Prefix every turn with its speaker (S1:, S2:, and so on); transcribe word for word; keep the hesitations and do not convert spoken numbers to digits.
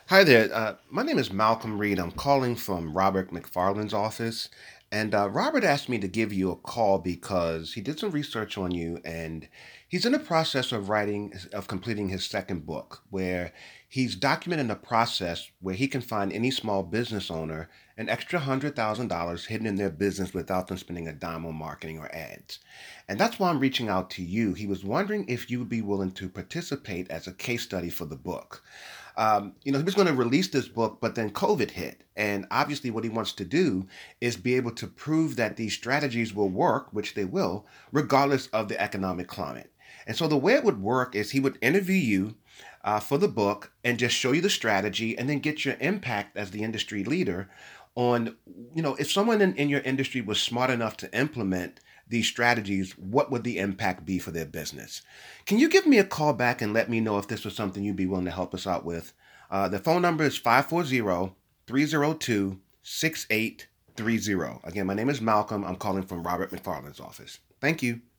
S1: Hi there. Uh, my name is Malcolm Reed. I'm calling from Robert McFarland's office. And uh, Robert asked me to give you a call because he did some research on you and he's in the process of writing, of completing his second book, where he's documenting a process where he can find any small business owner an extra one hundred thousand dollars hidden in their business without them spending a dime on marketing or ads. And that's why I'm reaching out to you. He was wondering if you would be willing to participate as a case study for the book. Um, you know, he was going to release this book, but then COVID hit. And obviously, what he wants to do is be able to prove that these strategies will work, which they will, regardless of the economic climate. And so, the way it would work is he would interview you uh, for the book and just show you the strategy and then get your impact as the industry leader on, you know, if someone in, in your industry was smart enough to implement these strategies, what would the impact be for their business? Can you give me a call back and let me know if this was something you'd be willing to help us out with? Uh, the phone number is five four zero, three zero two, six eight three zero. Again, my name is Malcolm. I'm calling from Robert McFarland's office. Thank you.